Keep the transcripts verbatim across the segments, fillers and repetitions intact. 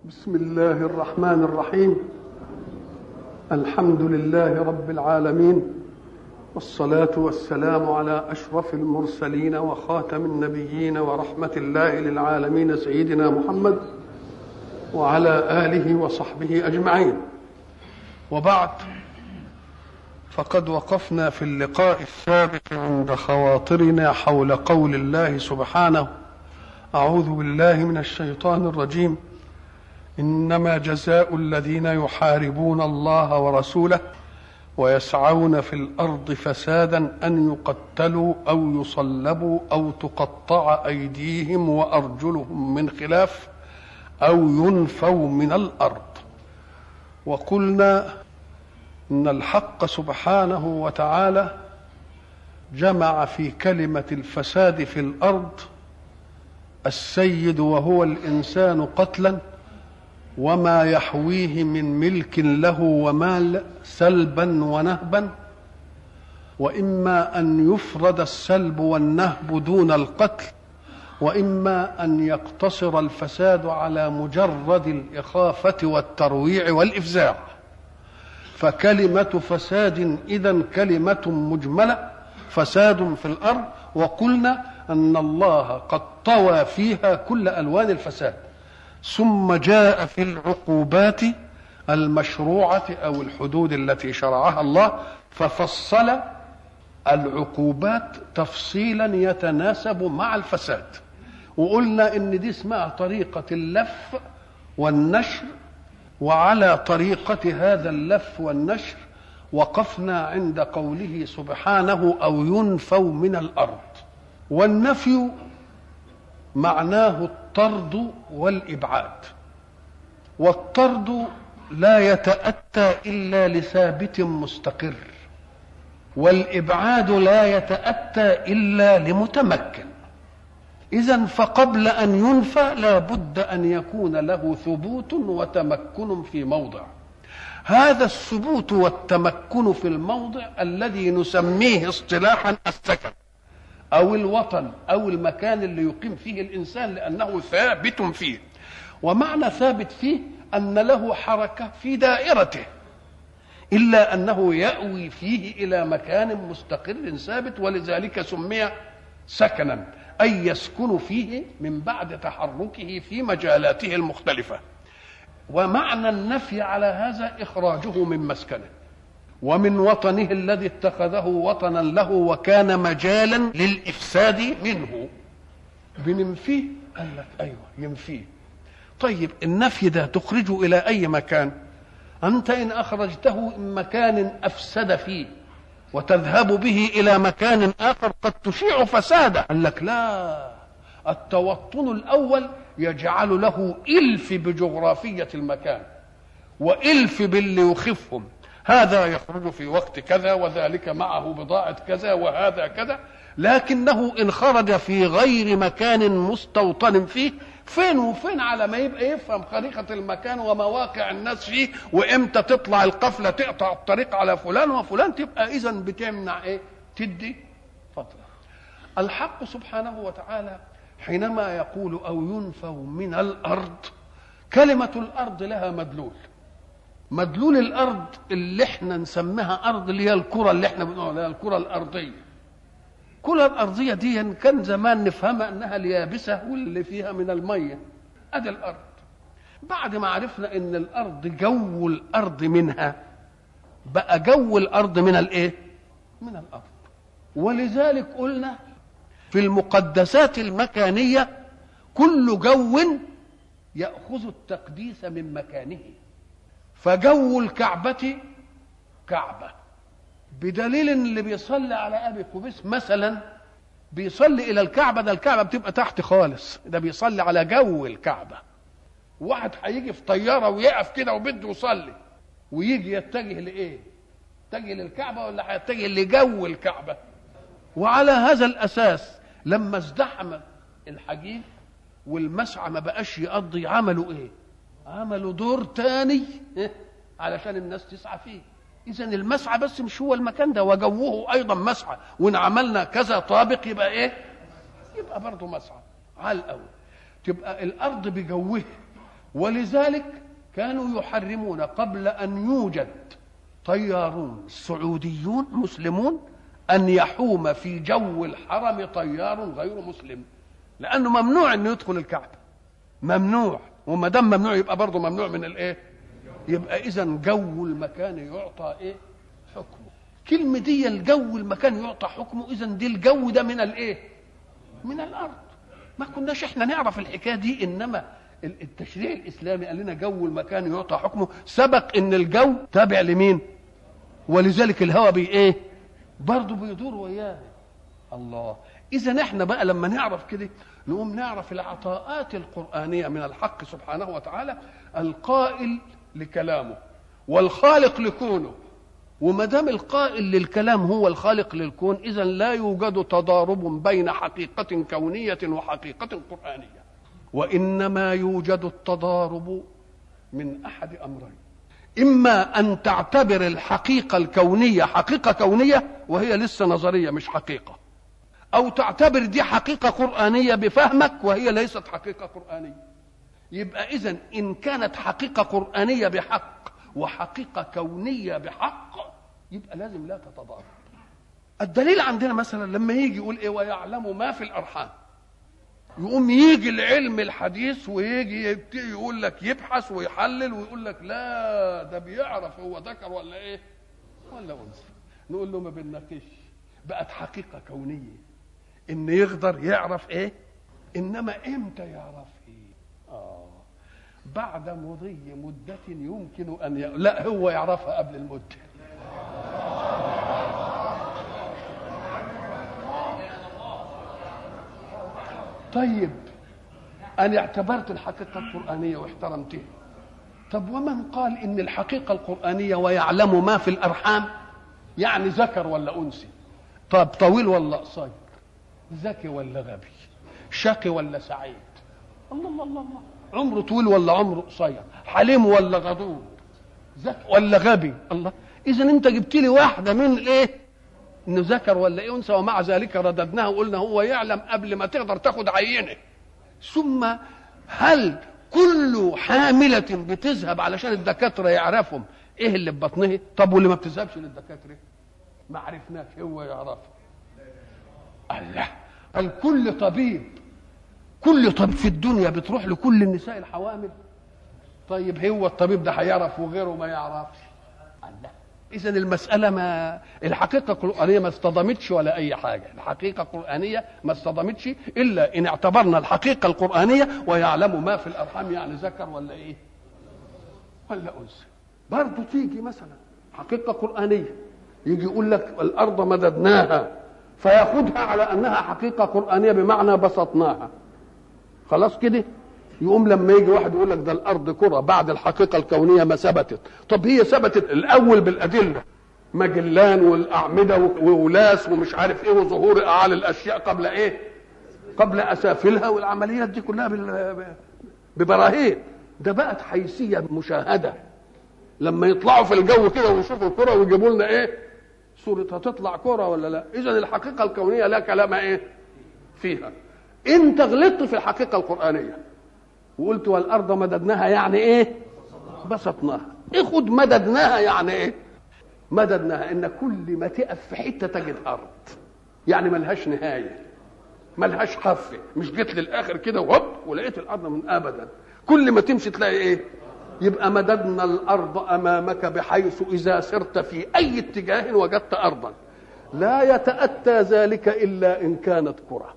بسم الله الرحمن الرحيم. الحمد لله رب العالمين، والصلاة والسلام على أشرف المرسلين وخاتم النبيين ورحمة الله للعالمين سيدنا محمد وعلى آله وصحبه أجمعين. وبعد، فقد وقفنا في اللقاء السابق عند خواطرنا حول قول الله سبحانه: أعوذ بالله من الشيطان الرجيم: إنما جزاء الذين يحاربون الله ورسوله ويسعون في الأرض فسادا أن يقتلوا أو يصلبوا أو تقطع أيديهم وأرجلهم من خلاف أو ينفوا من الأرض. وقلنا إن الحق سبحانه وتعالى جمع في كلمة الفساد في الأرض السيد وهو الإنسان قتلا، وما يحويه من ملك له ومال سلبا ونهبا، وإما أن يفرد السلب والنهب دون القتل، وإما أن يقتصر الفساد على مجرد الإخافة والترويع والإفزاع. فكلمة فساد إذن كلمة مجملة، فساد في الأرض. وقلنا أن الله قد طوى فيها كل ألوان الفساد، ثم جاء في العقوبات المشروعة أو الحدود التي شرعها الله ففصل العقوبات تفصيلا يتناسب مع الفساد. وقلنا إن دي اسمها طريقة اللف والنشر، وعلى طريقة هذا اللف والنشر وقفنا عند قوله سبحانه: أو ينفوا من الأرض. والنفي معناه الطرد والإبعاد، والطرد لا يتأتى إلا لثابت مستقر، والإبعاد لا يتأتى إلا لمتمكن. إذن فقبل أن ينفى لا بد أن يكون له ثبوت وتمكن في موضع. هذا الثبوت والتمكن في الموضع الذي نسميه اصطلاحا السكن أو الوطن أو المكان اللي يقيم فيه الإنسان، لأنه ثابت فيه. ومعنى ثابت فيه أن له حركة في دائرته، إلا أنه يأوي فيه إلى مكان مستقر ثابت، ولذلك سمي سكنا، أي يسكن فيه من بعد تحركه في مجالاته المختلفة. ومعنى النفي على هذا إخراجه من مسكنه ومن وطنه الذي اتخذه وطنا له وكان مجالا للإفساد منه. بننفيه؟ قال لك أيوة ينفيه. طيب النفي ده تخرجه إلى أي مكان؟ أنت إن أخرجته من مكان أفسد فيه وتذهب به إلى مكان آخر قد تشيع فسادا. قال لك لا، التوطن الأول يجعل له إلف بجغرافية المكان وإلف باللي يخفهم. هذا يخرج في وقت كذا وذلك معه بضاعة كذا وهذا كذا، لكنه إن خرج في غير مكان مستوطن فيه فين وفين على ما يبقى يفهم خريطة المكان ومواقع الناس فيه، وإمتى تطلع القفلة تقطع الطريق على فلان وفلان، تبقى إذن بتمنع إيه؟ تدي فترة. الحق سبحانه وتعالى حينما يقول أو ينفوا من الأرض، كلمة الأرض لها مدلول. مدلول الأرض اللي احنا نسميها أرض اللي هي الكرة اللي احنا بنقول عليها الكرة الأرضية. الكرة الأرضية دي كان زمان نفهمها أنها اليابسة واللي فيها من المية، أدي الأرض. بعد ما عرفنا أن الأرض جو الأرض منها، بقى جو الأرض من الإيه؟ من الأرض. ولذلك قلنا في المقدسات المكانية كل جو يأخذ التقديس من مكانه. فجو الكعبة كعبة، بدليل ان اللي بيصلي على ابي قبيس مثلا بيصلي الى الكعبة، ده الكعبة بتبقى تحت خالص، ده بيصلي على جو الكعبة. واحد هيجي في طيارة ويقف كده وبده يصلي ويجي يتجه لايه؟ يتجه للكعبة ولا هيتجه لجو الكعبة؟ وعلى هذا الاساس لما ازدحم الحجيج والمسعى ما بقاش يقضي، عملوا ايه؟ عملوا دور تاني علشان الناس تسعى فيه. إذن المسعى بس مش هو المكان ده، وجوه أيضا مسعى. وإن عملنا كذا طابق يبقى إيه؟ يبقى برضه مسعى على الأول. تبقى الأرض بجوه ولذلك كانوا يحرمون قبل أن يوجد طيارون سعوديون مسلمون أن يحوم في جو الحرم طيار غير مسلم، لأنه ممنوع أن يدخل الكعبة، ممنوع، وما دام ممنوع يبقى برضه ممنوع من الإيه؟ يبقى إذن جو المكان يعطى إيه؟ حكمه. كلمة دي الجو المكان يعطى حكمه، إذن دي الجو ده من الإيه؟ من الأرض. ما كناش إحنا نعرف الحكاية دي، إنما التشريع الإسلامي قال لنا جو المكان يعطى حكمه، سبق إن الجو تابع لمين؟ ولذلك الهواء بي إيه؟ برضه بيدور وياه. الله. إذا إحنا بقى لما نعرف كده نقوم نعرف العطاءات القرآنية من الحق سبحانه وتعالى، القائل لكلامه والخالق لكونه. وما دام القائل للكلام هو الخالق للكون، إذا لا يوجد تضارب بين حقيقة كونية وحقيقة قرآنية، وإنما يوجد التضارب من أحد أمرين: إما أن تعتبر الحقيقة الكونية حقيقة كونية وهي لسه نظرية مش حقيقة، أو تعتبر دي حقيقة قرآنية بفهمك وهي ليست حقيقة قرآنية. يبقى إذن إن كانت حقيقة قرآنية بحق وحقيقة كونية بحق، يبقى لازم لا تتضارب. الدليل عندنا مثلا لما يجي يقول إيه ويعلم ما في الأرحام، يقوم يجي العلم الحديث ويجي يقول لك يبحث ويحلل ويقول لك لا ده بيعرف هو ذكر ولا ايه ولا انثى. نقول له ما بنناقش، بقت حقيقه كونيه ان يقدر يعرف ايه، انما امتى يعرف ايه؟ اه بعد مضي مده يمكن ان ي... لا هو يعرفها قبل المده. طيب أنا اعتبرت الحقيقة القرآنية واحترمتها، طب ومن قال إن الحقيقة القرآنية ويعلم ما في الأرحام يعني ذكر ولا أنثى؟ طب طويل ولا قصير؟ ذكي ولا غبي؟ شقي ولا سعيد؟ الله الله الله الله. عمره طويل ولا عمره قصير؟ حليم ولا غضوب؟ ذكي ولا غبي؟ الله. إذا أنت جبت لي واحدة من الإيه؟ إنه ذكر ولا أنثى، ومع ذلك رددناها وقلنا هو يعلم قبل ما تقدر تاخد عينه. ثم هل كل حاملة بتذهب علشان الدكاترة يعرفهم ايه اللي في بطنها؟ طب واللي ما بتذهبش للدكاترة ما عرفناش هو يعرفه. الله. هل كل طبيب كل طبيب في الدنيا بتروح لكل النساء الحوامل؟ طيب هو الطبيب ده هيعرف وغيره ما يعرفش؟ الله. إذا المسألة ما الحقيقة القرآنية ما اصطدمتش ولا أي حاجة، الحقيقة القرآنية ما اصطدمتش إلا إن اعتبرنا الحقيقة القرآنية ويعلم ما في الأرحام يعني ذكر ولا إيه؟ ولا أنثى. برضه تيجي مثلا حقيقة قرآنية يجي يقول لك الأرض مددناها، فياخدها على أنها حقيقة قرآنية بمعنى بسطناها. خلاص كده؟ يقوم لما يجي واحد يقول لك ده الارض كره بعد الحقيقه الكونيه ما ثبتت. طب هي ثبتت الاول بالادله، مجلان والاعمده وولاس ومش عارف ايه وظهور اعالي الاشياء قبل ايه؟ قبل اسافلها، والعمليات دي كلها ببراهين. ده بقت حيثيه مشاهده. لما يطلعوا في الجو كده ويشوفوا الكره ويجيبوا لنا ايه؟ صوره هتطلع كره ولا لا؟ اذا الحقيقه الكونيه لا كلام ايه فيها. انت غلطت في الحقيقه القرانيه وقلت والارض مددناها يعني ايه؟ بسطناها. اخد مددناها يعني ايه؟ مددناها ان كل ما تقف في حته تجد ارض، يعني ملهاش نهايه، ملهاش حافه، مش جيت للاخر كده وهوب ولقيت الارض من ابدا. كل ما تمشي تلاقي ايه؟ يبقى مددنا الارض امامك بحيث اذا سرت في اي اتجاه وجدت ارضا. لا يتاتى ذلك الا ان كانت كره.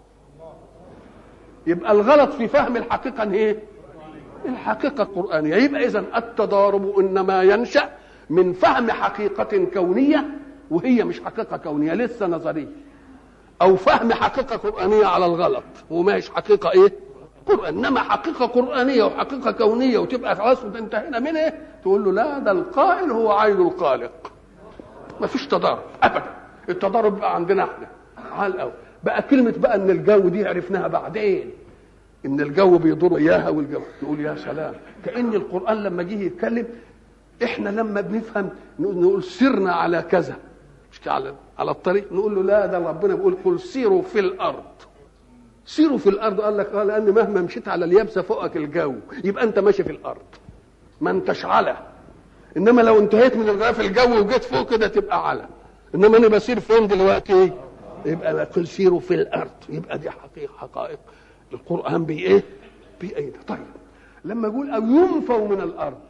يبقى الغلط في فهم الحقيقة ايه؟ الحقيقة القرآنية. يبقى إذن التضارب إنما ينشأ من فهم حقيقة كونية وهي مش حقيقة كونية لسه نظرية، أو فهم حقيقة قرآنية على الغلط وما هيش حقيقة إيه؟ قرآن. إنما حقيقة قرآنية وحقيقة كونية وتبقى خلاص انتهينا من إيه؟ تقول له لا ده القائل هو عين الخالق. ما فيش تضارب أبدا. التضارب بقى عندنا إحنا على الأول. بقى كلمة بقى ان الجو دي عرفناها بعدين، ان الجو بيدور اياها والجو، تقول يا سلام. كأن القرآن لما جه يتكلم احنا لما بنفهم نقول سرنا على كذا مش على على الطريق، نقول له لا ده ربنا بيقول قل سيروا في الارض. سيروا في الارض، قال لك اه لان مهما مشيت على اليابسه فوقك الجو، يبقى انت ماشي في الارض ما انتش على. انما لو انتهيت من الغلاف الجوي وجيت فوق كده تبقى على. انما انا بسير فين دلوقتي؟ يبقى لا كل سيروا في الارض، يبقى دي حقيقه حقائق القران بايه؟ بايه؟ طيب لما يقول او ينفوا من الارض،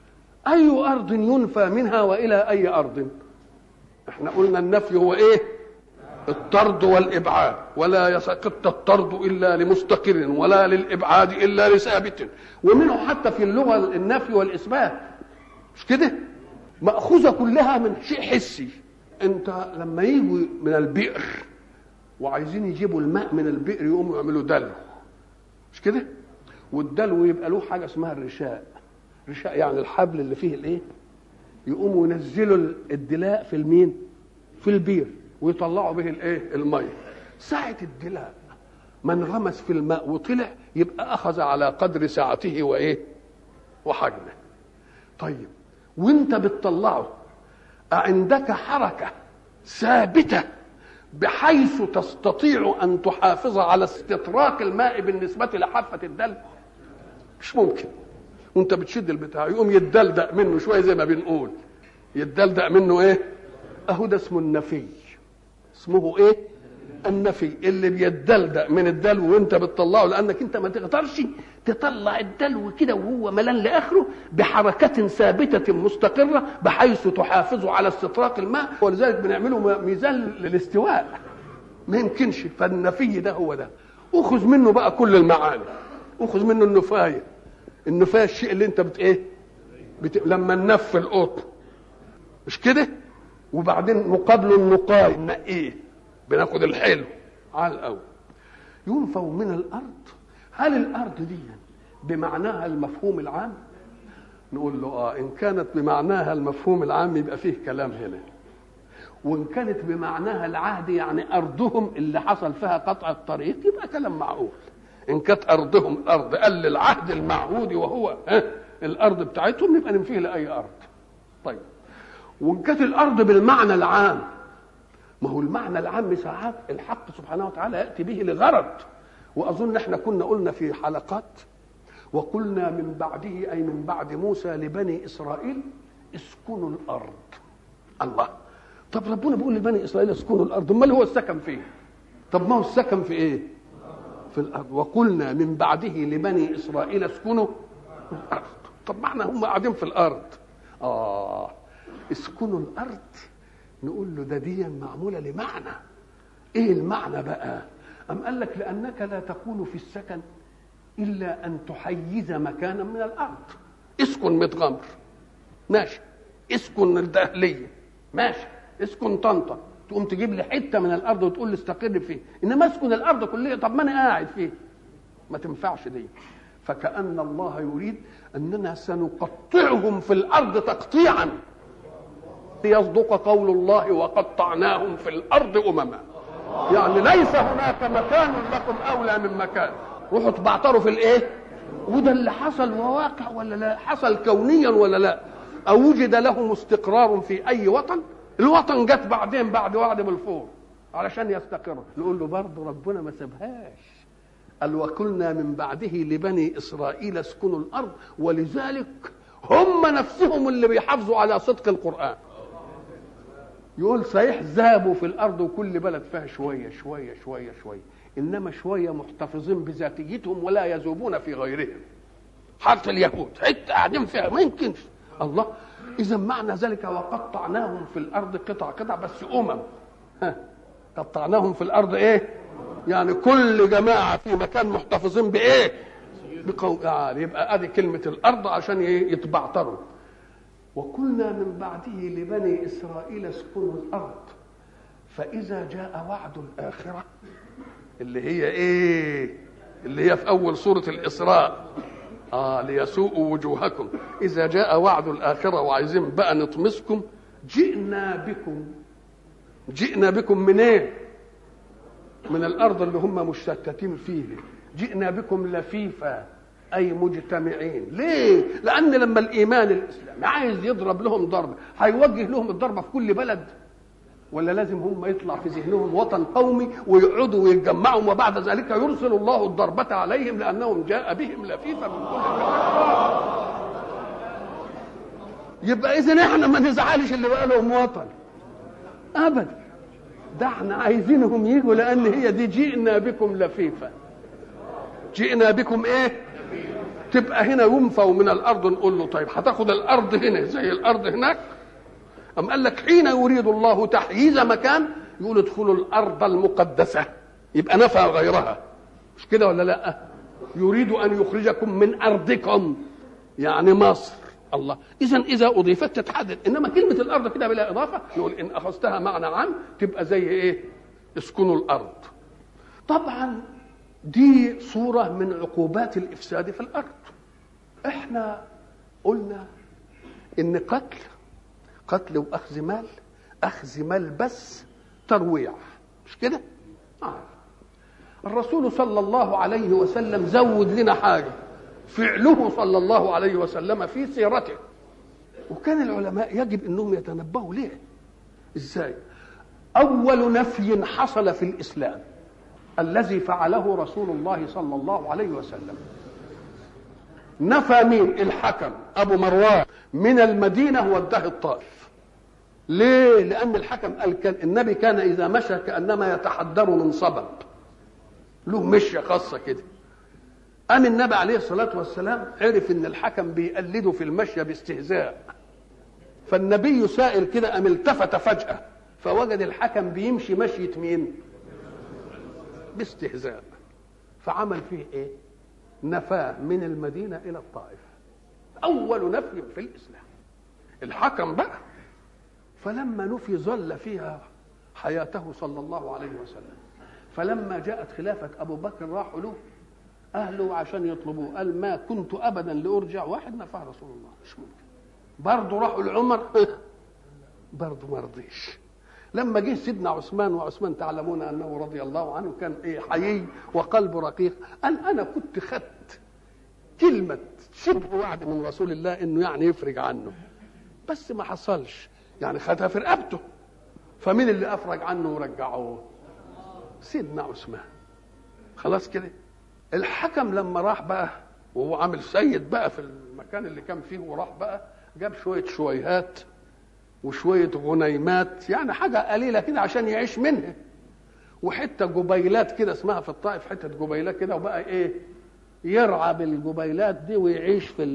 اي ارض ينفى منها والى اي ارض؟ احنا قلنا النفي هو ايه؟ الطرد والابعاد، ولا يسقط الطرد الا لمستقر ولا للابعاد الا لثابت، ومنه حتى في اللغه النفي والاثبات مش كده؟ ماخوذه كلها من شيء حسي. انت لما يجوا من البئر وعايزين يجيبوا الماء من البئر يقوموا يعملوا دلو مش كده؟ والدلو يبقى له حاجه اسمها الرشاء. الرشاء يعني الحبل اللي فيه الايه؟ يقوموا ينزلوا الدلاء في المين؟ في البير ويطلعوا به الايه؟ الميه. ساعه الدلاء ما انغمس في الماء وطلع يبقى اخذ على قدر سعته وايه؟ وحجمه. طيب وانت بتطلعه عندك حركه ثابته بحيث تستطيع ان تحافظ على استطراق الماء بالنسبه لحافه الدلو؟ مش ممكن. وانت بتشد البتاع يقوم يتدلدق منه شويه زي ما بنقول، يتدلدق منه ايه؟ اهو ده اسمه النفي. اسمه ايه؟ النفي. اللي بيتدلدق من الدلو وانت بتطلعه، لانك انت ما تقدرش تطلع الدلو كده وهو ملان لاخره بحركه ثابته مستقره بحيث تحافظ على استطراق الماء، ولذلك بنعمله ميزان للاستواء. ما يمكنش. فالنفي ده هو ده. اخذ منه بقى كل المعاني. اخذ منه النفايه. النفايه الشيء اللي انت بت ايه؟ بت... لما ننف القطن مش كده؟ وبعدين مقابله النقاي نقيه، بناخد الحلو على الاول. ينفوا من الارض. هل الارض دي بمعناها المفهوم العام؟ نقول له اه ان كانت بمعناها المفهوم العام يبقى فيه كلام هنا، وان كانت بمعناها العهد يعني ارضهم اللي حصل فيها قطع الطريق يبقى كلام معقول. ان كانت ارضهم الارض قال للعهد المعهود وهو ها الارض بتاعتهم يبقى ننفيه لاي ارض. طيب وان كانت الارض بالمعنى العام، ما هو المعنى العام ساعات الحق سبحانه وتعالى ياتي به لغرض. واظن احنا كنا قلنا في حلقات وقلنا من بعده اي من بعد موسى لبني اسرائيل اسكنوا الارض. الله، طب ربنا بيقول لبني اسرائيل اسكنوا الارض، امال هو السكن فين؟ طب ما هو السكن في ايه؟ في الارض. وقلنا من بعده لبني اسرائيل اسكنوا الارض. طب معنى هم قاعدين في الارض. اه اسكنوا الارض، نقول له ده دي معموله لمعنى. ايه المعنى بقى؟ ام قال لك لانك لا تكون في السكن الا ان تحيز مكانا من الارض. اسكن متغمر ماشي، اسكن الدهليه ماشي، اسكن طنطا، تقوم تجيب لي حته من الارض وتقول لي استقر فيه. انما اسكن الارض كلها، طب ما انا قاعد فيه، ما تنفعش دي. فكأن الله يريد اننا سنقطعهم في الارض تقطيعا ليصدق قول الله وقطعناهم في الارض امما. يعني ليس هناك مكان لكم اولى من مكان، روحوا تبعتروا في الايه؟ وده اللي حصل وواقع ولا لا؟ حصل كونيا ولا لا؟ او وجد لهم استقرار في اي وطن؟ الوطن جت بعدين بعد وعد بالفور علشان يستقروا. نقول له برضه ربنا ما سابهاش، قال وكلنا من بعده لبني اسرائيل اسكنوا الارض. ولذلك هم نفسهم اللي بيحافظوا على صدق القرآن. يقول صحيح ذابوا في الارض وكل بلد فيها شويه شويه شويه شويه، انما شويه محتفظين بذاتيتهم ولا يذوبون في غيرهم. حتى اليهود حتى قاعدين فيها ما يمكنش. الله، اذا معنى ذلك وقطعناهم في الارض قطع قطع بس امم. ها قطعناهم في الارض ايه؟ يعني كل جماعه في مكان محتفظين بايه؟ بقوم. يعني يبقى ادي كلمه الارض عشان يتبعتروا. وكنا من بعده لبني إسرائيل اسكنوا الأرض فإذا جاء وعد الآخرة اللي هي إيه؟ اللي هي في أول سورة الإسراء، آه ليسوءوا وجوهكم. إذا جاء وعد الآخرة وعايزين بقى نطمسكم، جئنا بكم. جئنا بكم من إيه؟ من الأرض اللي هم مشتتين فيه. جئنا بكم لفيفا أي مجتمعين. ليه؟ لأن لما الإيمان الإسلامي عايز يضرب لهم ضربة هيوجه لهم الضربة في كل بلد؟ ولا لازم هم يطلع في ذهنهم وطن قومي ويقعدوا ويتجمعوا وبعد ذلك يرسل الله الضربة عليهم لأنهم جاء بهم لفيفا من كل مكان؟ يبقى إذن إحنا ما نزعلش اللي بقى لهم وطن أبدا، ده احنا عايزينهم يجوا لأن هي دي جئنا بكم لفيفا. جئنا بكم إيه؟ تبقى هنا ينفوا من الأرض، نقول له طيب هتاخد الأرض هنا زي الأرض هناك؟ أم قال لك حين يريد الله تحييز مكان يقول ادخلوا الأرض المقدسة، يبقى نفى غيرها، مش كده ولا لا؟ يريد أن يخرجكم من أرضكم يعني مصر. الله، إذن إذا أضيفت تتحدد، إنما كلمة الأرض كده بلا إضافة نقول إن أخذتها معنى عام تبقى زي إيه؟ اسكنوا الأرض. طبعا دي صورة من عقوبات الإفساد في الأرض. إحنا قلنا إن قتل قتل وأخذ مال، أخذ مال بس ترويع، مش كده؟ آه. الرسول صلى الله عليه وسلم زود لنا حاجة، فعله صلى الله عليه وسلم في سيرته، وكان العلماء يجب أنهم يتنبهوا ليه. إزاي؟ أول نفي حصل في الإسلام الذي فعله رسول الله صلى الله عليه وسلم، نفى مين؟ الحكم أبو مروان من المدينة ووداه الطائف. ليه؟ لأن الحكم قال كان النبي كان إذا مشى كأنما يتحدر من صبب، له مشية خاصة كده. قام النبي عليه الصلاة والسلام عرف إن الحكم بيقلده في المشية باستهزاء، فالنبي سائر كده قام التفت فجأة فوجد الحكم بيمشي مشية مين؟ باستهزاء، فعمل فيه إيه؟ نفاه من المدينة إلى الطائف. أول نفي في الإسلام الحكم بقى. فلما نفي ظل فيها حياته صلى الله عليه وسلم. فلما جاءت خلافة أبو بكر راحوا له أهله عشان يطلبوه، قال ما كنت أبدا لأرجع، واحد نفاه رسول الله مش ممكن. برضه راحوا لعمر برضه ما رضيش. لما جه سيدنا عثمان، وعثمان تعلمون أنه رضي الله عنه كان إيه حيي وقلبه رقيق، قال أنا كنت خدت كلمة شبه وعد من رسول الله إنه يعني يفرج عنه، بس ما حصلش، يعني خدها في رقبته. فمين اللي أفرج عنه ورجعوه؟ سيدنا عثمان. خلاص كده. الحكم لما راح بقى وهو عامل سيد بقى في المكان اللي كان فيه، وراح بقى جاب شوية شويهات وشوية غنيمات، يعني حاجة قليلة كده عشان يعيش منها، وحتة جبيلات كده اسمها في الطائف حتة جبيلات كده، وبقى ايه يرعى بالجبيلات دي ويعيش في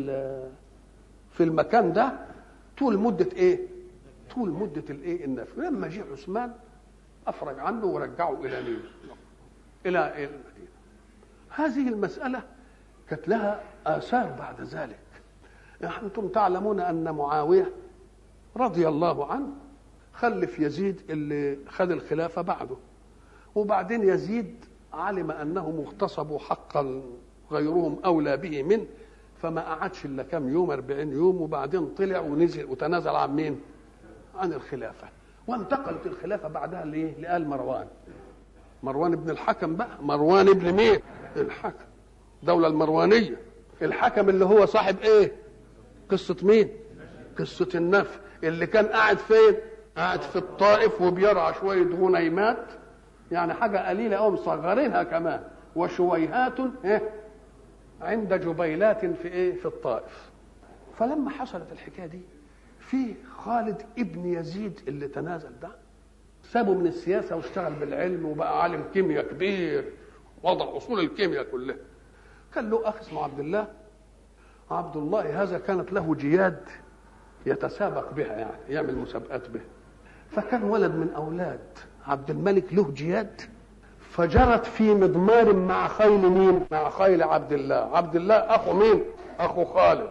في المكان ده طول مدة ايه؟ طول مدة الايه؟ النفي. لما جه عثمان افرج عنه ورجعه الى مين؟ الى المدينة. هذه المسألة كانت لها آثار بعد ذلك. يعني انتم تعلمون ان معاوية رضي الله عنه خلف يزيد اللي خد الخلافة بعده، وبعدين يزيد علم أنه مغتصب حقا غيرهم أولى به منه، فما قعدش إلا كم يوم أربعين يوم، وبعدين طلع ونزل وتنازل عن مين؟ عن الخلافة، وانتقلت الخلافة بعدها لإيه؟ لآل مروان. مروان ابن الحكم بقى، مروان ابن مين؟ الحكم، دولة المروانية. الحكم اللي هو صاحب إيه؟ قصة مين؟ قصة النفي، اللي كان قاعد فين؟ قاعد في الطائف وبيرعى شوية غنيمات، يعني حاجة قليلة أو مصغرينها كمان، وشويهات إيه؟ عند جبيلات في إيه؟ في الطائف. فلما حصلت الحكاية دي في خالد ابن يزيد اللي تنازل ده، سابه من السياسة واشتغل بالعلم وبقى عالم كيمياء كبير، وضع أصول الكيمياء كلها. كان له أخ اسمه عبد الله. عبد الله هذا كانت له جياد يتسابق بها، يعني يعمل مسابقات بها. فكان ولد من أولاد عبد الملك له جياد، فجرت في مضمار مع خيل مين؟ مع خيل عبد الله. عبد الله أخو مين؟ أخو خالد.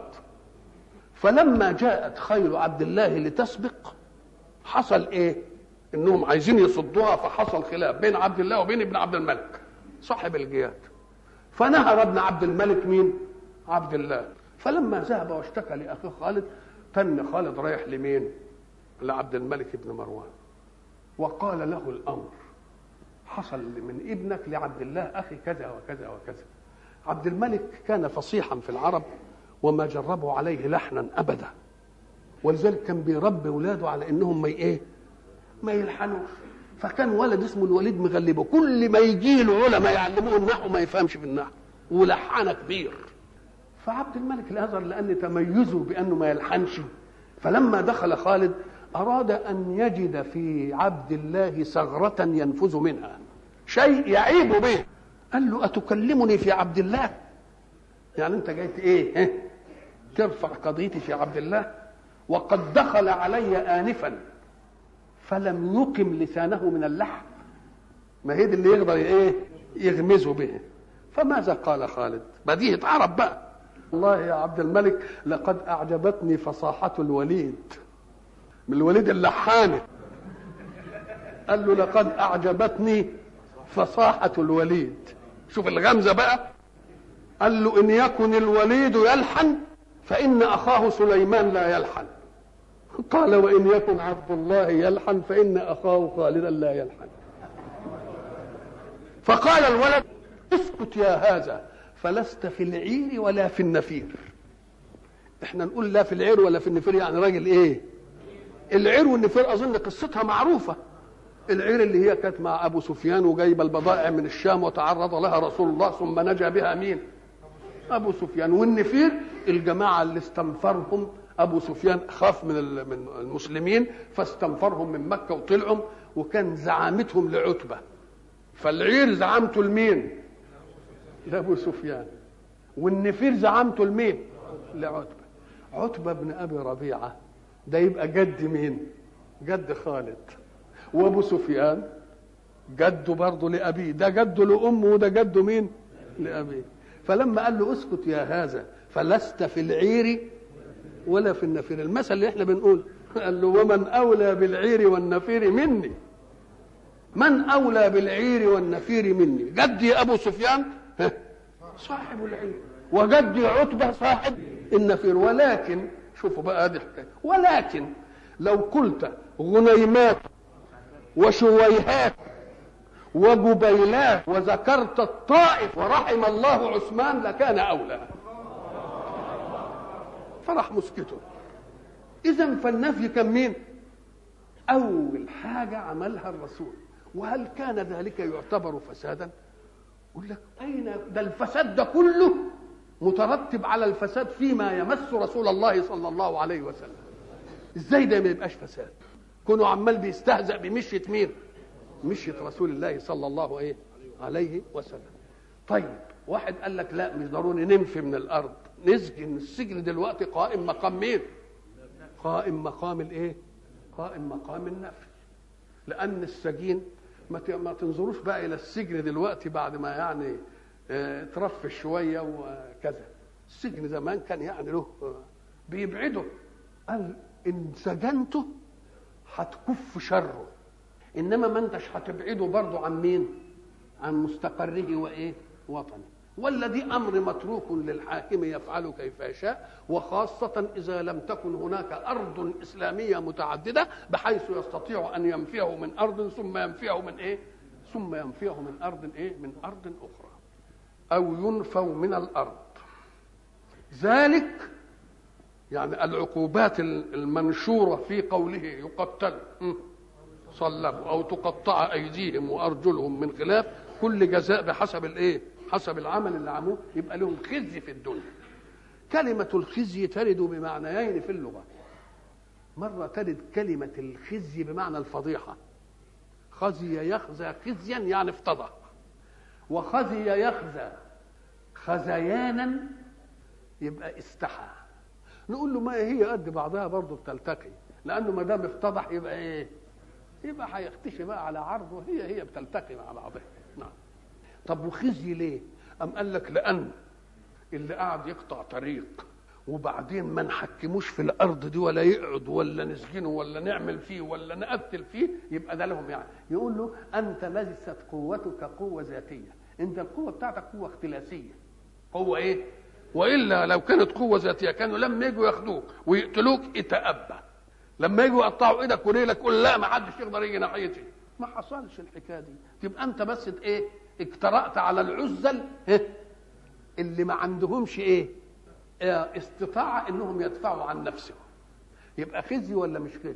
فلما جاءت خيل عبد الله لتسبق حصل إيه؟ إنهم عايزين يصدوها، فحصل خلاف بين عبد الله وبين ابن عبد الملك صاحب الجياد. فنهر ابن عبد الملك مين؟ عبد الله. فلما ذهب واشتكى لأخيه خالد، تن خالد رايح لمين؟ لعبد الملك بن مروان، وقال له الأمر حصل من ابنك لعبد الله أخي كذا وكذا وكذا. عبد الملك كان فصيحا في العرب وما جربوا عليه لحنا أبدا، ولذلك كان بيربي ولاده على إنهم ما إيه؟ ما يلحنوش. فكان ولد اسمه الوليد مغلبه، كل ما يجي له علماء يعلموه النحو ما يفهمش في النحو، ولحن كبير. فعبد الملك الازهر لان تميزه بانه ما يلحنش، فلما دخل خالد اراد ان يجد في عبد الله ثغرة ينفذ منها، شيء يعيب به. قال له اتكلمني في عبد الله؟ يعني انت جاي ايه ترفع قضيتي في عبد الله وقد دخل علي آنفا فلم يقم لسانه من اللحن، ما هي دي اللي يقدر ايه يغمزه به. فماذا قال خالد؟ بديهة عرب بقى. والله يا عبد الملك لقد أعجبتني فصاحة الوليد، من الوليد اللحاني. قال له لقد أعجبتني فصاحة الوليد. شوف الغمزة بقى. قال له إن يكن الوليد يلحن فإن أخاه سليمان لا يلحن. قال وإن يكن عبد الله يلحن فإن أخاه خالدا لا يلحن. فقال الولد اسكت يا هذا فلست في العير ولا في النفير. احنا نقول لا في العير ولا في النفير، يعني راجل ايه؟ العير والنفير اظن قصتها معروفة. العير اللي هي كانت مع ابو سفيان وجايبه البضائع من الشام وتعرض لها رسول الله ثم نجا بها مين؟ ابو سفيان. والنفير الجماعه اللي استنفرهم ابو سفيان، خاف من من المسلمين فاستنفرهم من مكه وطلعوا، وكان زعامتهم لعتبه. فالعير زعامته لمين؟ لابو سفيان. والنفير زعامته لمين؟ لعتبه. عتبه بن ابي ربيعه ده يبقى جد مين؟ جد خالد. وابو سفيان جده برضه لابيه، ده جده لامه وده جده مين؟ لابيه. فلما قال له اسكت يا هذا فلست في العير ولا في النفير، المثل اللي احنا بنقول، قال له ومن اولى بالعير والنفير مني، من اولى بالعير والنفير مني؟ جدي ابو سفيان صاحب العير وجدي عتبه صاحب النفير. ولكن شوفوا بقى هذه الحكايه، ولكن لو قلت غنيمات وشويهات وجبيلات وذكرت الطائف ورحم الله عثمان لكان اولى. فرح مسكته. اذا فالنفي كان مين؟ اول حاجه عملها الرسول. وهل كان ذلك يعتبر فسادا؟ يقول لك اين ده؟ الفساد ده كله مترتب على الفساد فيما يمس رسول الله صلى الله عليه وسلم. ازاي ده ما يبقاش فساد؟ كونه عمال بيستهزأ بمشية مين؟ مشية رسول الله صلى الله عليه وسلم. طيب واحد قال لك لا مش ضروري ننفي من الارض، نسجن. السجن دلوقتي قائم مقام مين؟ قائم مقام الايه؟ قائم مقام النفي. لان السجين ما تنظروش بقى الى السجن دلوقتي بعد ما يعني اه ترفش شويه وكذا. السجن زمان كان يعني له اه بيبعده. قال ان سجنته هتكف شره، انما ما انتش هتبعده برضه عن مين؟ عن مستقره وايه؟ وطنه. والذي امر متروك للحاكم يفعل كيف يشاء، وخاصه اذا لم تكن هناك ارض اسلاميه متعدده بحيث يستطيع ان ينفيه من ارض ثم ينفيه من ايه؟ ثم ينفيه من ارض ايه؟ من ارض اخرى. او ينفوا من الارض. ذلك يعني العقوبات المنشوره في قوله يقتل صلبوا او تقطع ايديهم وارجلهم من خلاف، كل جزاء بحسب الايه؟ حسب العمل اللي عملوه. يبقى لهم خزي في الدنيا. كلمة الخزي ترد بمعنيين في اللغة. مرة ترد كلمة الخزي بمعنى الفضيحة، خزي يخزى خزيا يعني افتضح، وخزي يخزى خزيانا يبقى استحى. نقول له ما هي قد بعضها برضه بتلتقي، لأنه ما دام افتضح يبقى ايه؟ يبقى هيختشي بقى على عرضه، هي هي بتلتقي مع بعضها. نعم. طب وخزي ليه؟ أم قال لك لأن اللي قاعد يقطع طريق وبعدين ما نحكموش في الأرض دي ولا يقعد ولا نسجنه ولا نعمل فيه ولا نقتل فيه، يبقى ده لهم يعني. يقول له أنت ليست قوتك قوة ذاتية، أنت القوة بتاعتك قوة اختلاسية. قوة إيه؟ وإلا لو كانت قوة ذاتية كانوا لما يجوا ياخدوك ويقتلوك اتأبى، لما يجوا يقطعوا إيدك ورجلك قول لا ما حدش يقدر يجي ناحيتي. ما حصلش الحكاية دي. تبقى أنت بس إيه؟ اجترأت على العزل اللي ما عندهمش ايه؟ استطاعة انهم يدفعوا عن نفسهم. يبقى خزي ولا مش خزي؟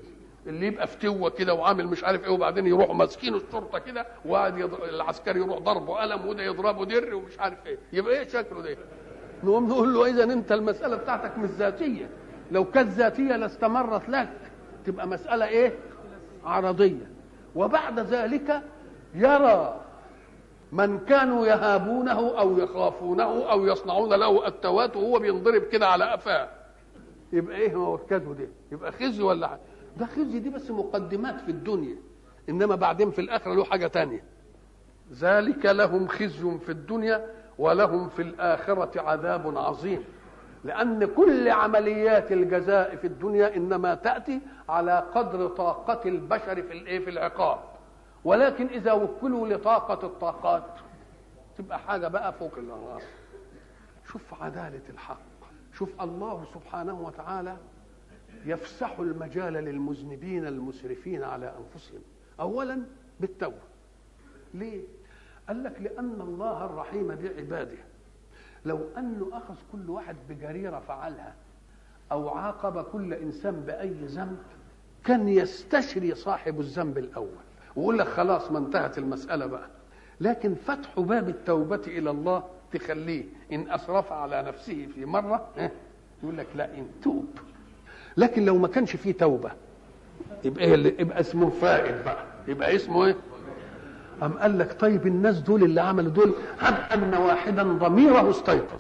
اللي يبقى فتوه كده وعامل مش عارف ايه، وبعدين يروحوا ماسكين الشرطه كده وقاعد يض... العسكري يروح ضربه قلم وده يضربه در ومش عارف ايه، يبقى ايه شكله ده؟ نقوم نقول له اذا انت المساله بتاعتك مش ذاتيه، لو كانت ذاتيه لاستمرت لك، تبقى مساله ايه؟ عرضيه. وبعد ذلك يرى من كانوا يهابونه او يخافونه او يصنعون له التوات وهو بينضرب كده على قفاه، يبقى ايه موكده ده؟ يبقى خزي ولا حاجه؟ ده خزي دي بس مقدمات في الدنيا، انما بعدين في الاخره له حاجه تانية. ذلك لهم خزي في الدنيا ولهم في الاخره عذاب عظيم، لان كل عمليات الجزاء في الدنيا انما تاتي على قدر طاقه البشر في الايه؟ في العقاب. ولكن اذا وكلوا لطاقه الطاقات تبقى حاجه بقى فوق الانهار. شوف عداله الحق، شوف الله سبحانه وتعالى يفسح المجال للمذنبين المسرفين على انفسهم اولا بالتوبه. ليه؟ قال لك لان الله الرحيم بعباده لو انه اخذ كل واحد بجريره فعلها او عاقب كل انسان باي ذنب كان يستشري صاحب الذنب الاول ويقول لك خلاص ما انتهت المساله بقى. لكن فتح باب التوبه الى الله تخليه ان اسرف على نفسه في مره يقول لك لا ان توب. لكن لو ما كانش فيه توبه يبقى ايه اللي يبقى اسمه فائد بقى، يبقى اسمه ايه؟ أم قال لك طيب الناس دول اللي عملوا دول هب ان واحدا ضميره استيقظ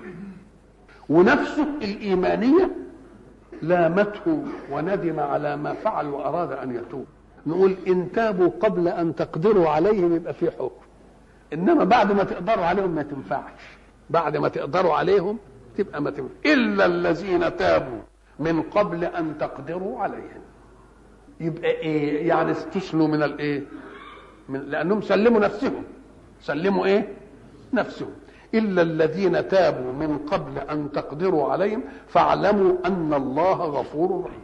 ونفسه الايمانيه لامته وندم على ما فعل واراد ان يتوب، نقول ان تابوا قبل ان تقدروا عليهم يبقى في حكم، انما بعد ما تقدروا عليهم ما تنفعش، بعد ما تقدروا عليهم تبقى ما تنفعش. الا الذين تابوا من قبل ان تقدروا عليهم، يبقى ايه يعني؟ استثنوا من الايه؟ من لانهم سلموا نفسهم، سلموا ايه؟ نفسهم. الا الذين تابوا من قبل ان تقدروا عليهم فاعلموا ان الله غفور رحيم.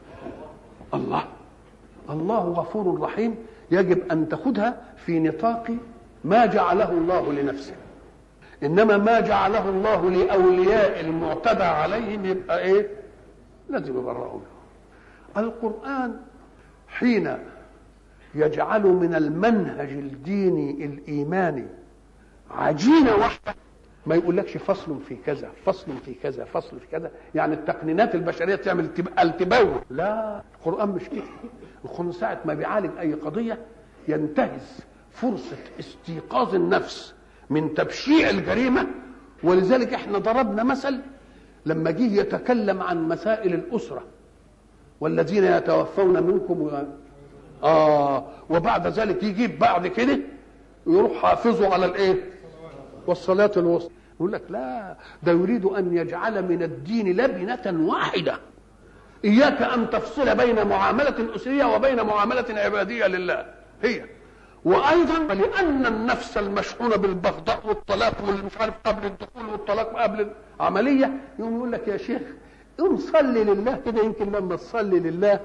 الله الله غفور رحيم يجب ان تاخذها في نطاق ما جعله الله لنفسه، انما ما جعله الله لاولياء المعتدى عليهم يبقى ايه؟ لازم يبرئوا منه. القرآن حين يجعل من المنهج الديني الإيماني عجينة واحدة ما يقولكش فصل في كذا فصل في كذا فصل في كذا، يعني التقنينات البشرية تعمل التباوة، لا القرآن مش كده. القرآن ساعة ما بيعالج أي قضية ينتهز فرصة استيقاظ النفس من تبشيع الجريمة. ولذلك احنا ضربنا مثل لما جه يتكلم عن مسائل الأسرة والذين يتوفون منكم و... آه وبعد ذلك يجيب بعد كده يروح حافظوا على الايه؟ والصلاة الوسطى. يقول لك لا، ده يريد أن يجعل من الدين لبنة واحدة، إياك أن تفصل بين معاملة أسرية وبين معاملة عبادية لله هي. وأيضا لأن النفس المشحونة بالبغضاء والطلاق والمش عارف قبل الدخول والطلاق قبل العملية يقوم يقول لك يا شيخ قوم صلي لله كده، يمكن لما تصلي لله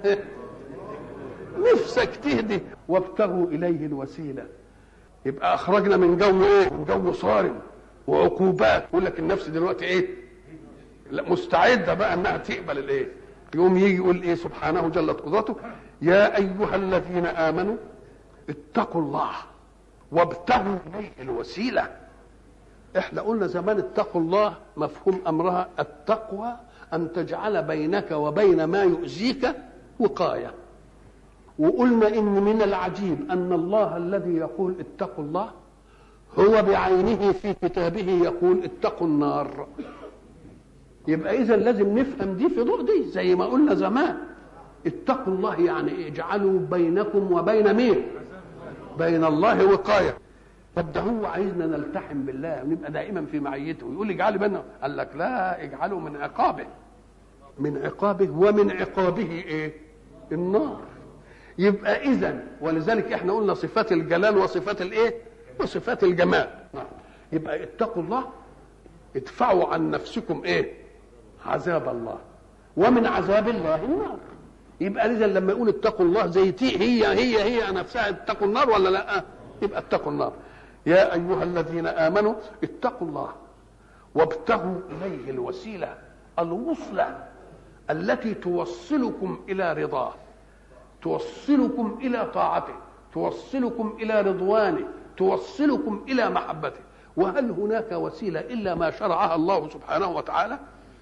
نفسك تهدي. وابتغوا إليه الوسيلة، يبقى أخرجنا من جو إيه؟ من جو صارم وعقوبات. يقول لك النفس دلوقتي إيه؟ لا مستعدة بقى أنها تقبل الإيه؟ يوم يجي يقول إيه سبحانه جلت قدرته يا أيها الذين آمنوا اتقوا الله وابتغوا إليه الوسيلة. احنا قلنا زمان اتقوا الله مفهوم أمرها التقوى أن تجعل بينك وبين ما يؤذيك وقاية. وقلنا إن من العجيب أن الله الذي يقول اتقوا الله هو بعينه في كتابه يقول اتقوا النار. يبقى إذن لازم نفهم دي في ضوء دي، زي ما قلنا زمان اتقوا الله يعني اجعلوا بينكم وبين مين؟ بين الله وقاية. طب ده هو عايزنا نلتحم بالله ونبقى دائما في معيته، ويقول اجعلوا بيننا، قال لك لا اجعلوا من عقابه، من عقابه ومن عقابه ايه؟ النار. يبقى اذا ولذلك احنا قلنا صفات الجلال وصفات الايه؟ وصفات الجمال. يبقى اتقوا الله ادفعوا عن نفسكم ايه؟ عذاب الله، ومن عذاب الله النار. يبقى اذا لما يقول اتقوا الله زي تي هي هي هي نفسها اتقوا النار ولا لا؟ يبقى اتقوا النار. يا ايها الذين امنوا اتقوا الله وابتغوا اليه الوسيله، الوصله التي توصلكم الى رضاه. توصلكم إلى طاعته، توصلكم إلى رضوانه، توصلكم إلى محبته. وهل هناك وسيلة إلا ما شرعها الله سبحانه وتعالى؟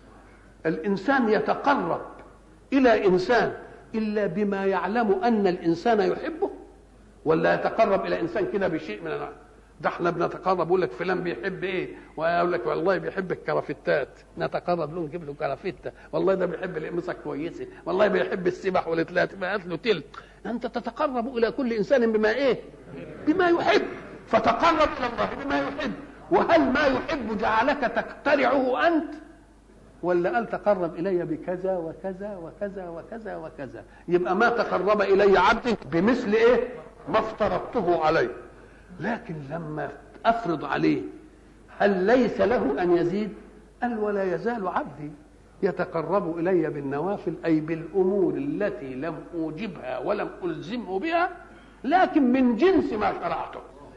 الإنسان يتقرب إلى إنسان إلا بما يعلم أن الإنسان يحبه، ولا يتقرب إلى إنسان كده بشيء من النوع ده؟ احنا بنتقرب، يقول لك فلان بيحب ايه، ويقول لك والله بيحب الكرافتات، نتقرب له نجيب له كرافته، والله ده بيحب القميصه كويسه، والله بيحب السبح والتلات، بقى له تلت. انت تتقرب الى كل انسان بما ايه؟ بما يحب، فتقرب الى الله بما يحب. وهل ما يحب جعلك تقترعه انت، ولا قال تقرب الي بكذا وكذا وكذا وكذا وكذا؟ يبقى ما تقرب الي عبدي بمثل ايه ما افترضته عليه. لكن لما افرض عليه هل ليس له ان يزيد؟ قال ولا يزال عبدي يتقرب الي بالنوافل، اي بالامور التي لم اوجبها ولم الزمه بها، لكن من جنس ما شرعته.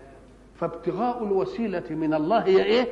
فابتغاء الوسيله من الله هي ايه؟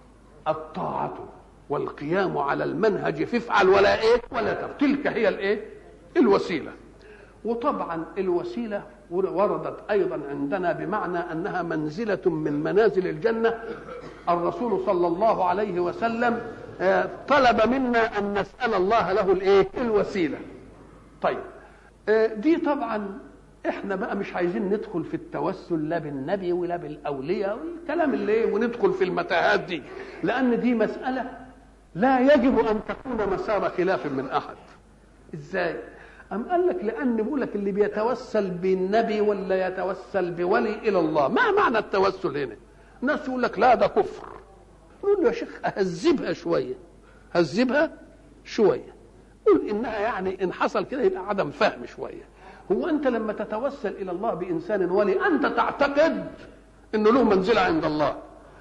الطاعه والقيام على المنهج، فافعل ولا ايه ولا تفعل. تلك هي الايه؟ الوسيله. وطبعا الوسيله وردت ايضا عندنا بمعنى انها منزله من منازل الجنه. الرسول صلى الله عليه وسلم طلب منا ان نسال الله له الايه؟ الوسيله. طيب دي طبعا احنا بقى مش عايزين ندخل في التوسل لا بالنبي ولا بالاولياء والكلام اللي ايه وندخل في المتاهات دي، لان دي مساله لا يجب ان تكون مسار خلاف من احد. ازاي؟ أم قال لك لأن بيقول لك اللي بيتوسل بالنبي ولا يتوسل بولي إلى الله. ما معنى التوسل هنا؟ الناس يقول لك لا ده كفر. نقول له يا شيخ أهذبها شوية، هذبها شوية، قل إنها يعني إن حصل كده يبقى عدم فهم شوية. هو أنت لما تتوسل إلى الله بإنسان ولي أنت تعتقد إنه له منزلة عند الله،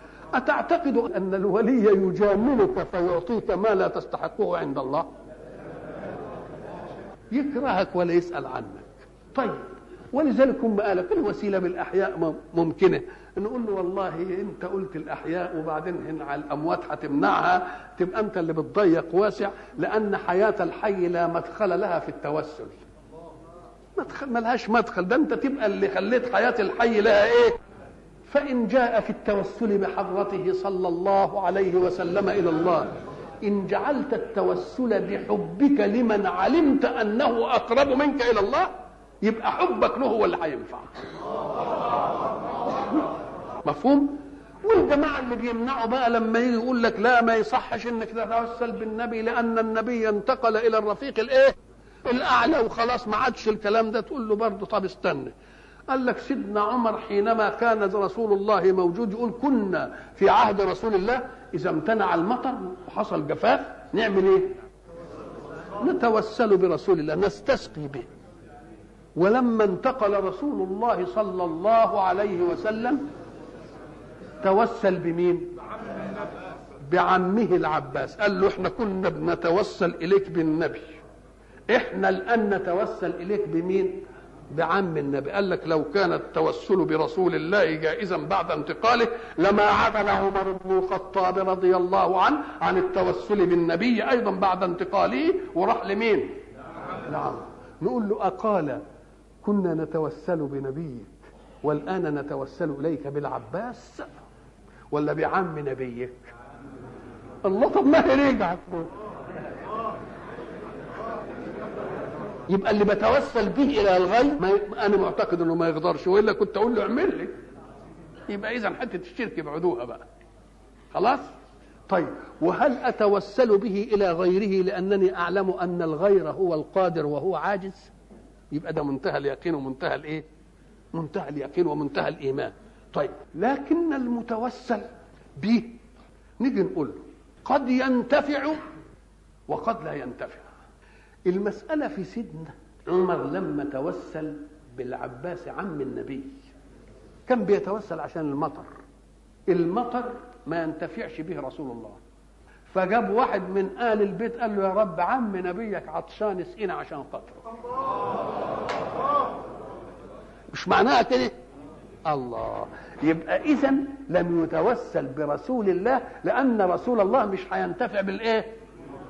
أتعتقد أن الولي يجاملك فيعطيك ما لا تستحقه عند الله؟ يكرهك ولا يسأل عنك. طيب ولذلك هم قالك الوسيلة بالأحياء ممكنة، نقول له والله أنت قلت الأحياء وبعدين على الأموات هتمنعها، تبقى أنت اللي بتضيق واسع، لأن حياة الحي لا مدخل لها في التوسل. مدخل ملهاش مدخل، ده أنت تبقى اللي خليت حياة الحي لها إيه؟ فإن جاء في التوسل بحضرته صلى الله عليه وسلم إلى الله، إن جعلت التوسل بحبك لمن علمت أنه أقرب منك إلى الله، يبقى حبك له هو اللي هينفع. مفهوم؟ والجماعة اللي بيمنعوا بقى لما يجي يقول لك لا ما يصحش انك تتوسل بالنبي لأن النبي انتقل إلى الرفيق الإيه؟ الأعلى وخلاص ما عادش الكلام ده، تقول له برضه طب استنى. قال لك سيدنا عمر حينما كان رسول الله موجود يقول كنا في عهد رسول الله إذا امتنع المطر وحصل جفاف نعمل إيه؟ نتوسل برسول الله، نستسقي به. ولما انتقل رسول الله صلى الله عليه وسلم توسل بمين؟ بعمه العباس. قال له احنا كنا بنتوسل إليك بالنبي، احنا الآن نتوسل إليك بمين؟ بعم النبي. قال لك لو كان التوسل برسول الله جائزا بعد انتقاله لما عدل عمر بن الخطاب رضي الله عنه عن التوسل بالنبي ايضا بعد انتقاله وراح لمين؟ نعم. نقول له اقال كنا نتوسل بنبيك والان نتوسل اليك بالعباس ولا بعم نبيك؟ الله، طب ما هي رجعت. يبقى اللي بتوسل به الى الغيب ما انا معتقد انه ما يقدرش، والا كنت اقول له اعمل لي. يبقى اذا حته الشرك بعدوها بقى خلاص. طيب وهل اتوسل به الى غيره لانني اعلم ان الغير هو القادر وهو عاجز؟ يبقى ده منتهى اليقين ومنتهى الايه؟ منتهى اليقين ومنتهى الايمان. طيب لكن المتوسل به نيجي نقول له قد ينتفع وقد لا ينتفع. المسألة في سيدنا عمر لما توسل بالعباس عم النبي كان بيتوسل عشان المطر، المطر ما ينتفعش به رسول الله، فجاب واحد من آل البيت قال له يا رب عم نبيك عطشان اسقينا عشان خاطره. مش معناها كده؟ الله. يبقى إذن لم يتوسل برسول الله لأن رسول الله مش هينتفع بالإيه؟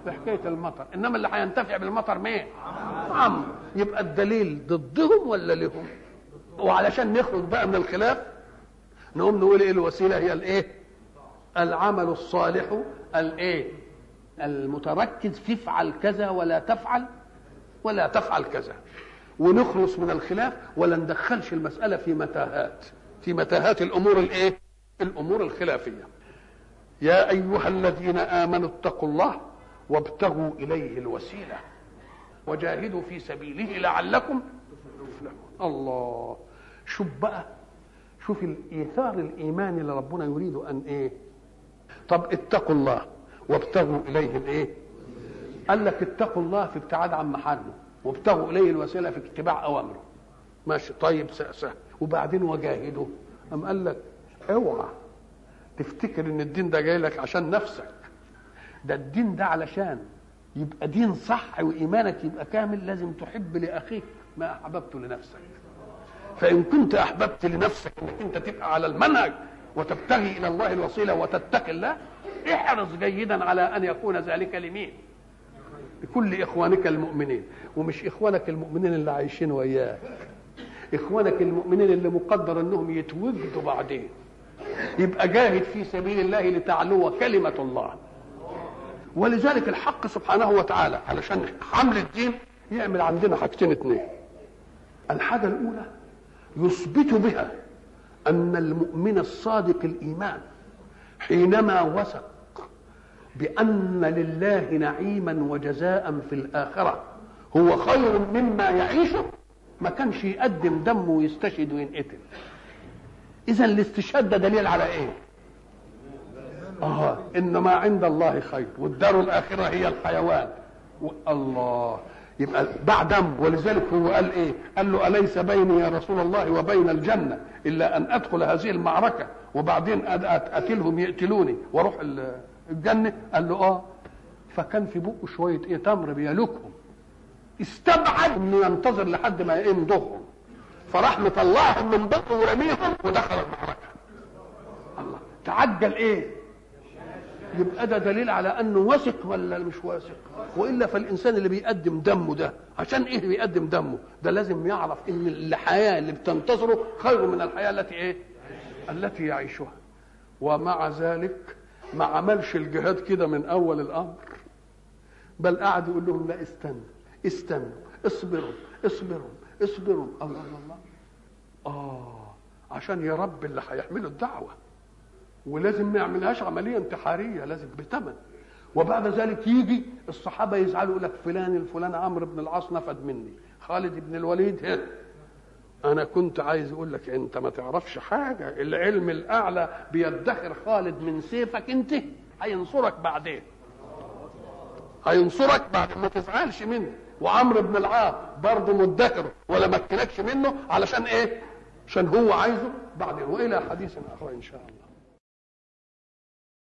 في حكايه المطر، انما اللي هينتفع بالمطر مين؟ عم. يبقى الدليل ضدهم ولا لهم؟ وعلشان نخرج بقى من الخلاف نقوم نقول ايه الوسيله؟ هي الايه؟ العمل الصالح الايه؟ المتركز في افعل كذا ولا تفعل ولا تفعل كذا، ونخلص من الخلاف ولا ندخلش المساله في متاهات في متاهات الامور الايه؟ الامور الخلافيه. يا ايها الذين امنوا اتقوا الله وابتغوا اليه الوسيله وجاهدوا في سبيله لعلكم تفلحون. الله، شوف بقى، شوف الايثار الايماني اللي ربنا يريد ان ايه؟ طب اتقوا الله وابتغوا اليه الايه؟ قال لك اتقوا الله في ابتعاد عن محارمه، وابتغوا اليه الوسيله في اتباع اوامره. ماشي، طيب سهل. وبعدين وجاهدوا، أم قال لك اوعى تفتكر ان الدين ده جاي لك عشان نفسك، ده الدين ده علشان يبقى دين صح وايمانك يبقى كامل لازم تحب لاخيك ما احببته لنفسك. فان كنت احببت لنفسك انك انت تبقى على المنهج وتبتغي الى الله الوسيله وتتقي الله، احرص جيدا على ان يكون ذلك لمين؟ لكل اخوانك المؤمنين، ومش اخوانك المؤمنين اللي عايشين وياك، اخوانك المؤمنين اللي مقدر انهم يتوجدوا بعدين. يبقى جاهد في سبيل الله لتعلو كلمه الله. ولذلك الحق سبحانه وتعالى علشان حمل الدين يعمل عندنا حاجتين اتنين. الحاجه الاولى يثبت بها ان المؤمن الصادق الايمان حينما وثق بان لله نعيما وجزاء في الاخره هو خير مما يعيشه، ما كانش يقدم دمه ويستشهد وينقتل. اذا الاستشهاد ده دليل على ايه؟ اه ان ما عند الله خير والدار الاخره هي الحيوان. الله، يبقى باع دم. ولذلك هو قال ايه؟ قال له اليس بيني يا رسول الله وبين الجنه الا ان ادخل هذه المعركه وبعدين اقتلهم يقتلوني واروح الجنه؟ قال له اه. فكان في بقه شويه ايه؟ تمر بيلوكهم. استبعد انه ينتظر لحد ما يمضغهم، فراح مطلعهم من بطنه ورميهم ودخل المعركه. الله، تعجل ايه؟ يبقى ده دليل على انه واثق ولا مش واثق؟ والا فالانسان اللي بيقدم دمه ده عشان ايه بيقدم دمه؟ ده لازم يعرف ان الحياه اللي بتنتظره خير من الحياه التي ايه؟ التي يعيشها. ومع ذلك ما عملش الجهاد كده من اول الامر، بل قعد يقول لهم لا استنوا استنوا اصبروا اصبروا اصبروا. الله الله الله. اه، عشان يربي اللي هيحملوا الدعوه، ولازم ما يعملهاش عمليه انتحاريه، لازم بثمن. وبعد ذلك يجي الصحابه يزعلوا يقول لك فلان الفلان عمرو بن العاص نفد مني، خالد بن الوليد هنا. انا كنت عايز اقول لك انت ما تعرفش حاجه، العلم الاعلى بيدخر خالد من سيفك، انت هينصرك بعدين، هينصرك بعد ما تزعلش منه. وعمرو بن العاص برضه مدخره ولا مكنكش منه علشان ايه؟ عشان هو عايزه بعدين. والى حديث اخر ان شاء الله.